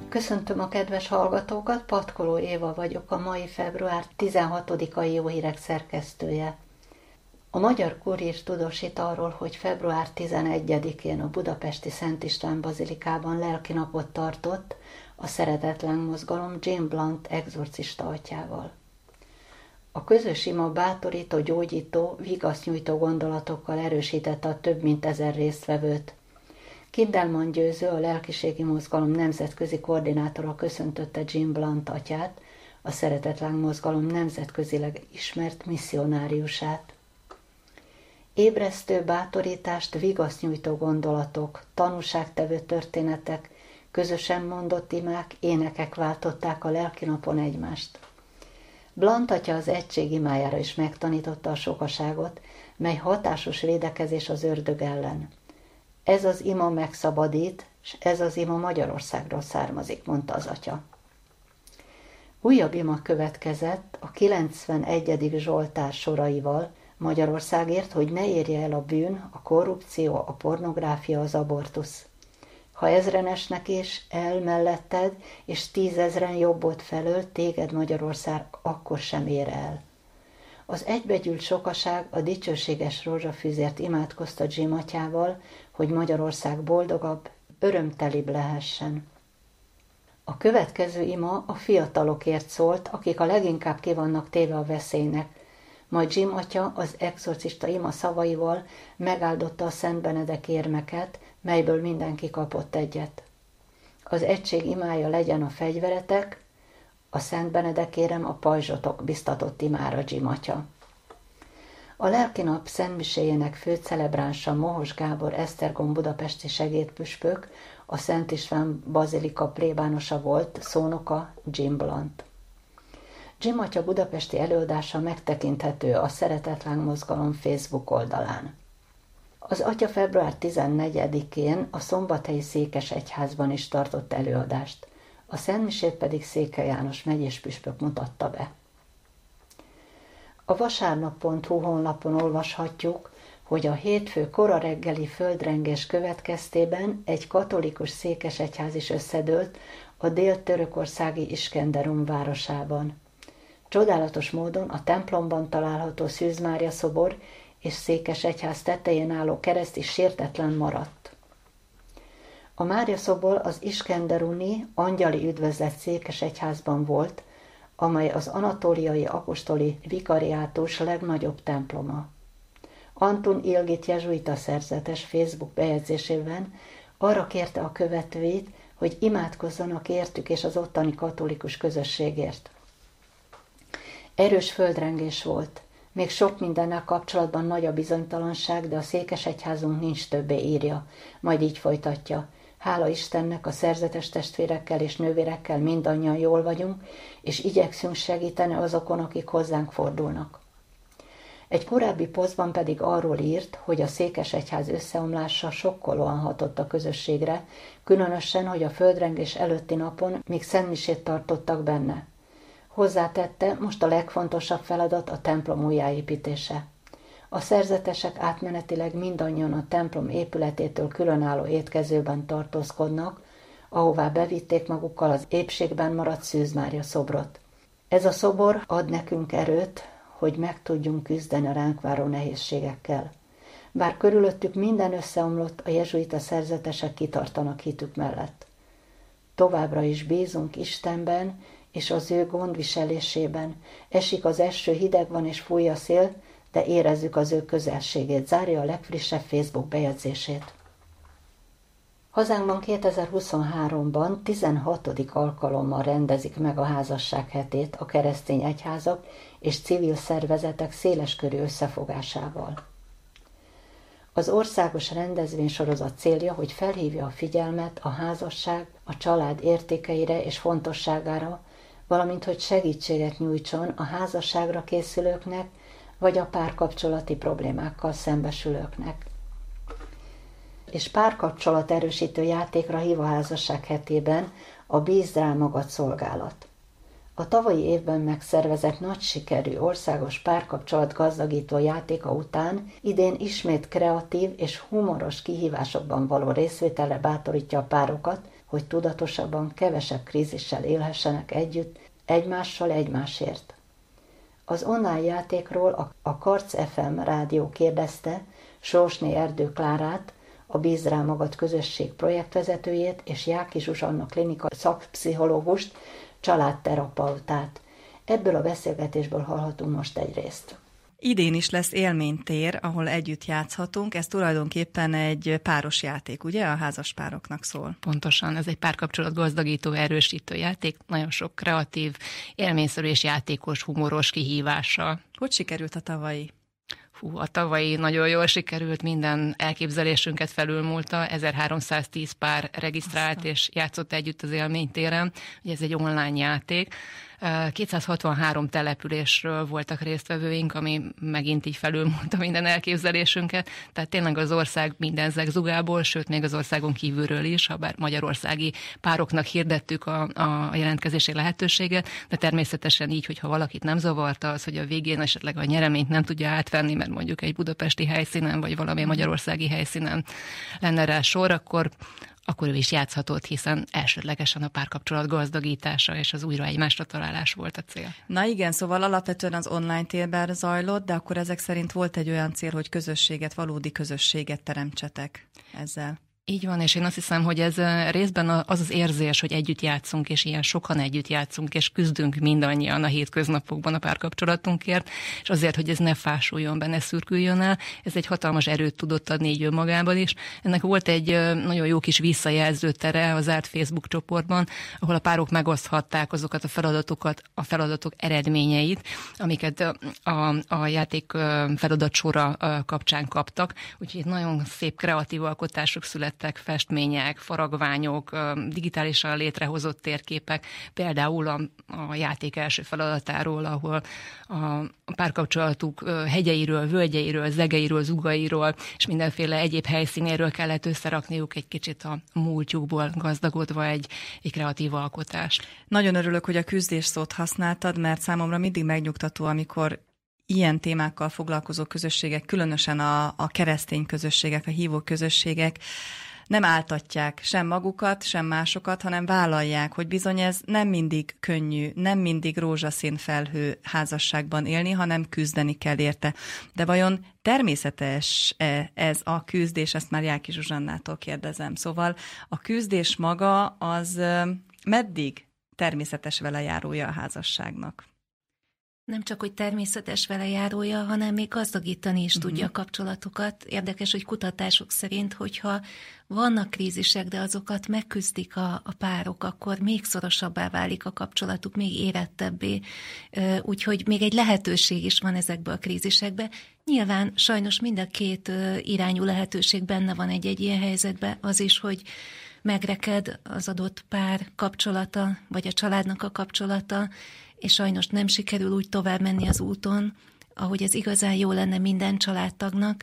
Köszöntöm a kedves hallgatókat, Patkoló Éva vagyok, a mai február 16-ai Jó Hírek szerkesztője. A Magyar Kurier tudósít arról, hogy február 11-én a budapesti Szent István bazilikában lelkinapot tartott a Szeretetlen Mozgalom Jim Blunt egzorcista atyával. A közös ima bátorító, gyógyító, vigasznyújtó gondolatokkal erősítette a több mint 1000 résztvevőt. Kindelman Győző, a Lelkiségi Mozgalom nemzetközi koordinátora köszöntötte Jim Blunt atyát, a Szeretetlen Mozgalom nemzetközileg ismert misszionáriusát. Ébresztő bátorítást, vigasznyújtó gondolatok, tanúságtevő történetek, közösen mondott imák, énekek váltották a lelkinapon egymást. Blunt atya az egység imájára is megtanította a sokaságot, mely hatásos védekezés az ördög ellen. Ez az ima megszabadít, és ez az ima Magyarországról származik, mondta az atya. Újabb ima következett a 91. Zsoltár soraival Magyarországért, hogy ne érje el a bűn, a korrupció, a pornográfia, az abortusz. Ha ezren esnek is el melletted, és 10 000 jobbod felől, téged Magyarország akkor sem ér el. Az egybegyűlt sokaság a dicsőséges rózsafűzért imádkozta Jim atyával, hogy Magyarország boldogabb, örömtelibb lehessen. A következő ima a fiatalokért szólt, akik a leginkább ki vannak téve a veszélynek, majd Jim atya az exorcista ima szavaival megáldotta a Szent Benedek érmeket, melyből mindenki kapott egyet. Az egység imája legyen a fegyveretek, a Szent Benedek érem a pajzsotok, biztatott imára Jim atya. A lelkinap szentmiséjének főcelebránsa Mohos Gábor Esztergom budapesti segédpüspök, a Szent István bazilika plébánosa volt, szónoka Jim Blunt. Jim atya budapesti előadása megtekinthető a Szeretetlen Mozgalom Facebook oldalán. Az atya február 14-én a Szombathelyi Székesegyházban is tartott előadást, a szentmisét pedig Székely János megyéspüspök mutatta be. A vasárnap.hu honlapon olvashatjuk, hogy a hétfő kora reggeli földrengés következtében egy katolikus székesegyház is összedőlt a dél-törökországi Iskenderun városában. Csodálatos módon a templomban található Szűz Mária szobor és székesegyház tetején álló kereszt is sértetlen maradt. A Mária szobor az iskenderuni angyali üdvözlet székesegyházban volt, amely az anatóliai apostoli vikariátus legnagyobb temploma. Antun Ilgit jezsuita szerzetes Facebook bejegyzésében arra kérte a követőit, hogy imádkozzanak értük és az ottani katolikus közösségért. Erős földrengés volt. Még sok mindennel kapcsolatban nagy a bizonytalanság, de a székesegyházunk nincs többé, írja. Majd így folytatja. Hála Istennek, a szerzetes testvérekkel és nővérekkel mindannyian jól vagyunk, és igyekszünk segíteni azokon, akik hozzánk fordulnak. Egy korábbi posztban pedig arról írt, hogy a székesegyház összeomlása sokkolóan hatott a közösségre, különösen, hogy a földrengés előtti napon még szentmisét tartottak benne. Hozzátette, most a legfontosabb feladat a templom újjáépítése. A szerzetesek átmenetileg mindannyian a templom épületétől különálló étkezőben tartózkodnak, ahová bevitték magukkal az épségben maradt Szűz Mária szobrot. Ez a szobor ad nekünk erőt, hogy meg tudjunk küzdeni a ránk váró nehézségekkel. Bár körülöttük minden összeomlott, a jezsuita szerzetesek kitartanak hitük mellett. Továbbra is bízunk Istenben és az ő gondviselésében. Esik az eső, hideg van és fúj a szél, de érezzük az ő közelségét, zárja a legfrissebb Facebook bejegyzését. Hazánkban 2023-ban 16. alkalommal rendezik meg a házasság hetét a keresztény egyházak és civil szervezetek széleskörű összefogásával. Az országos rendezvénysorozat célja, hogy felhívja a figyelmet a házasság, a család értékeire és fontosságára, valamint hogy segítséget nyújtson a házasságra készülőknek, vagy a párkapcsolati problémákkal szembesülőknek. És párkapcsolat erősítő játékra hív a házasság hetében a Bízd rá magad szolgálat. A tavalyi évben megszervezett nagy sikerű országos párkapcsolat gazdagító játéka után idén ismét kreatív és humoros kihívásokban való részvételre bátorítja a párokat, hogy tudatosabban kevesebb krízissel élhessenek együtt, egymással egymásért. Az online játékról a Karc FM rádió kérdezte Sorsné Erdő Klárát, a Bízd rá magad közösség projektvezetőjét és Jáki Zsuzsanna klinika szakpszichológust, családterapeutát. Ebből a beszélgetésből hallhatunk most egy részt. Idén is lesz élménytér, ahol együtt játszhatunk. Ez tulajdonképpen egy páros játék, ugye? A házaspároknak szól. Pontosan, ez egy párkapcsolat gazdagító, erősítő játék. Nagyon sok kreatív, élményszerű és játékos, humoros kihívással. Hogy sikerült a tavalyi? A tavalyi nagyon jól sikerült, minden elképzelésünket felülmúlta, 1310 pár regisztrált és játszott együtt az élménytéren. Ugye ez egy online játék. 263 településről voltak résztvevőink, ami megint így felülmúlta minden elképzelésünket. Tehát tényleg az ország minden zegzugából, sőt még az országon kívülről is, ha bár magyarországi pároknak hirdettük a jelentkezési lehetőséget, de természetesen így, hogyha valakit nem zavarta az, hogy a végén esetleg a nyereményt nem tudja átvenni, mert mondjuk egy budapesti helyszínen, vagy valamilyen magyarországi helyszínen lenne rá sor, akkor ő is játszhatott, hiszen elsődlegesen a párkapcsolat gazdagítása és az újra egymásra találás volt a cél. Na igen, szóval alapvetően az online térben zajlott, de akkor ezek szerint volt egy olyan cél, hogy közösséget, valódi közösséget teremtsetek ezzel. Így van, és én azt hiszem, hogy ez részben az érzés, hogy együtt játszunk, és ilyen sokan együtt játszunk, és küzdünk mindannyian a hétköznapokban a párkapcsolatunkért, és azért, hogy ez ne fásuljon be, ne szürküljön el, ez egy hatalmas erőt tudott adni így önmagában is. Ennek volt egy nagyon jó kis visszajelzőtere a zárt Facebook csoportban, ahol a párok megoszthatták azokat a feladatok eredményeit, amiket a játék feladatsora kapcsán kaptak. Úgyhogy nagyon szép kreatív alkotások születtek, festmények, faragványok, digitálisan létrehozott térképek, például a játék első feladatáról, ahol a párkapcsolatuk hegyeiről, völgyeiről, zegeiről, zugairól, és mindenféle egyéb helyszínéről kellett összerakniuk egy kicsit a múltjukból gazdagodva egy kreatív alkotást. Nagyon örülök, hogy a küzdés szót használtad, mert számomra mindig megnyugtató, amikor ilyen témákkal foglalkozó közösségek, különösen a keresztény közösségek, a hívó közösségek nem áltatják sem magukat, sem másokat, hanem vállalják, hogy bizony ez nem mindig könnyű, nem mindig rózsaszín felhő házasságban élni, hanem küzdeni kell érte. De vajon természetes ez a küzdés? Ezt már Jáki Zsuzsannától kérdezem. Szóval a küzdés maga az meddig természetes velejárója a házasságnak? Nem csak, hogy természetes velejárója, hanem még gazdagítani is tudja a kapcsolatokat. Érdekes, hogy kutatások szerint, hogyha vannak krízisek, de azokat megküzdik a párok, akkor még szorosabbá válik a kapcsolatuk, még érettebbé. Úgyhogy még egy lehetőség is van ezekből a krízisekben. Nyilván sajnos mind a két irányú lehetőség benne van egy ilyen helyzetben. Az is, hogy megreked az adott pár kapcsolata, vagy a családnak a kapcsolata, és sajnos nem sikerül úgy tovább menni az úton, ahogy ez igazán jó lenne minden családtagnak,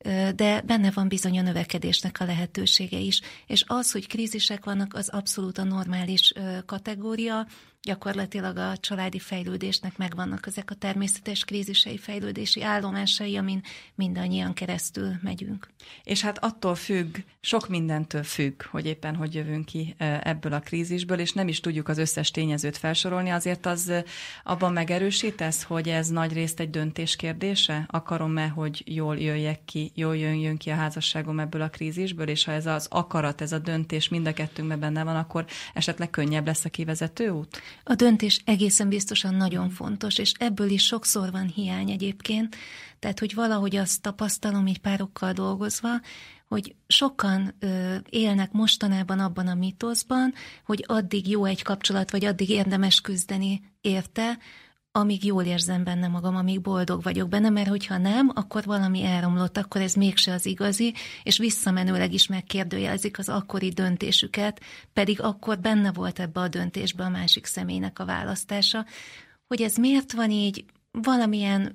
de benne van bizony a növekedésnek a lehetősége is. És az, hogy krízisek vannak, az abszolút a normális kategória, gyakorlatilag a családi fejlődésnek megvannak ezek a természetes krízisei, fejlődési állomásai, amin mindannyian keresztül megyünk. És hát attól függ, sok mindentől függ, hogy éppen hogy jövünk ki ebből a krízisből, és nem is tudjuk az összes tényezőt felsorolni, azért az abban megerősítesz, hogy ez nagyrészt egy döntés kérdése? Akarom-e, hogy jól jöjjek ki, jól jön ki a házasságom ebből a krízisből, és ha ez az akarat, ez a döntés mind a kettőnkben benne van, akkor esetleg könnyebb lesz a kivezető út? A döntés egészen biztosan nagyon fontos, és ebből is sokszor van hiány egyébként, tehát hogy valahogy azt tapasztalom így párokkal dolgozva, hogy sokan élnek mostanában abban a mítoszban, hogy addig jó egy kapcsolat, vagy addig érdemes küzdeni érte, amíg jól érzem benne magam, amíg boldog vagyok benne, mert hogyha nem, akkor valami elromlott, akkor ez mégse az igazi, és visszamenőleg is megkérdőjelezik az akkori döntésüket, pedig akkor benne volt ebbe a döntésbe a másik személynek a választása. Hogy ez miért van így, valamilyen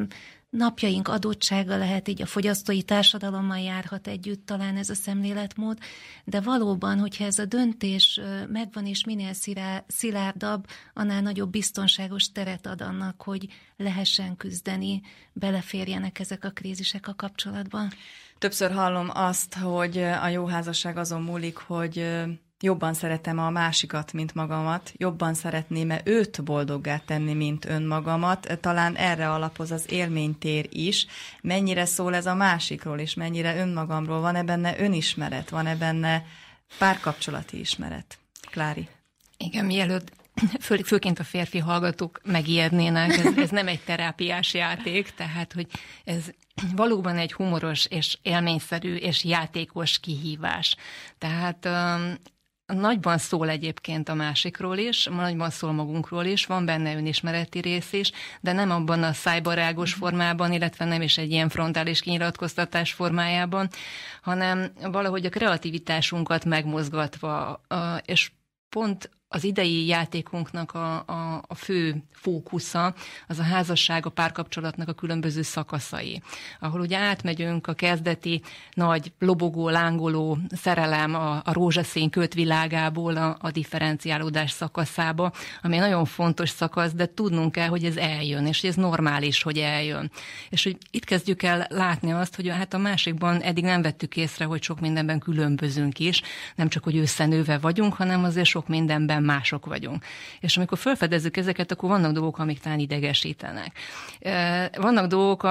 napjaink adottsága lehet, így a fogyasztói társadalommal járhat együtt talán ez a szemléletmód, de valóban, hogyha ez a döntés megvan és minél szilárdabb, annál nagyobb biztonságos teret ad annak, hogy lehessen küzdeni, beleférjenek ezek a krízisek a kapcsolatban. Többször hallom azt, hogy a jó házasság azon múlik, hogy jobban szeretem a másikat, mint magamat, jobban szeretném-e őt boldoggá tenni, mint önmagamat, talán erre alapoz az élménytér is, mennyire szól ez a másikról, és mennyire önmagamról, van-e benne önismeret, van-e benne párkapcsolati ismeret. Klári. Igen, mielőtt főként a férfi hallgatók megijednének, ez nem egy terápiás játék, tehát hogy ez valóban egy humoros és élményszerű és játékos kihívás. Tehát nagyban szól egyébként a másikról is, nagyban szól magunkról is, van benne önismereti rész is, de nem abban a szájbarágos formában, illetve nem is egy ilyen frontális kinyilatkoztatás formájában, hanem valahogy a kreativitásunkat megmozgatva, és pont az idei játékunknak a fő fókusza az a házasság, a párkapcsolatnak a különböző szakaszai, ahol ugye átmegyünk a kezdeti nagy lobogó, lángoló szerelem a rózsaszín kötvilágából a differenciálódás szakaszába, ami nagyon fontos szakasz, de tudnunk kell, hogy ez eljön, és hogy ez normális, hogy eljön. És hogy itt kezdjük el látni azt, hogy hát a másikban eddig nem vettük észre, hogy sok mindenben különbözünk is, nem csak, hogy összenőve vagyunk, hanem azért sok mindenben mások vagyunk. És amikor felfedezzük ezeket, akkor vannak dolgok, amik talán idegesítenek. Vannak dolgok,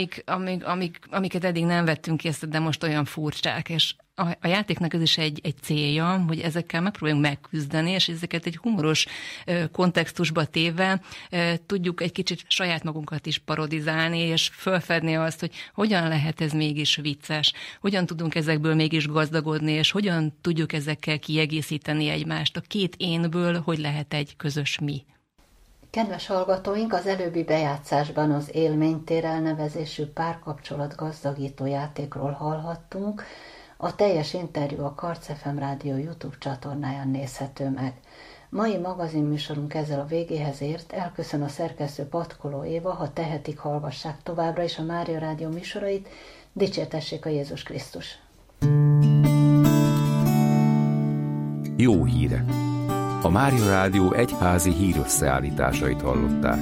amiket eddig nem vettünk észre, de most olyan furcsák, és a játéknak ez is egy célja, hogy ezekkel megpróbáljunk megküzdeni, és ezeket egy humoros kontextusba téve tudjuk egy kicsit saját magunkat is parodizálni, és felfedni azt, hogy hogyan lehet ez mégis vicces, hogyan tudunk ezekből mégis gazdagodni, és hogyan tudjuk ezekkel kiegészíteni egymást. A két énből hogy lehet egy közös mi. Kedves hallgatóink, az előbbi bejátszásban az élménytér elnevezésű párkapcsolat gazdagító játékról hallhattunk. A teljes interjú a Karc FM Rádió YouTube csatornáján nézhető meg. Mai magazinműsorunk ezzel a végéhez ért, elköszön a szerkesztő Patkoló Éva, ha tehetik, hallgassák továbbra is a Mária Rádió műsorait, dicsértessék a Jézus Krisztus! Jó hírek! A Mária Rádió egyházi hírösszeállításait hallották.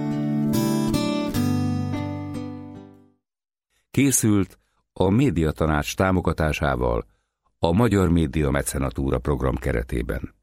Készült a Médiatanács támogatásával a Magyar Média Mecenatúra program keretében.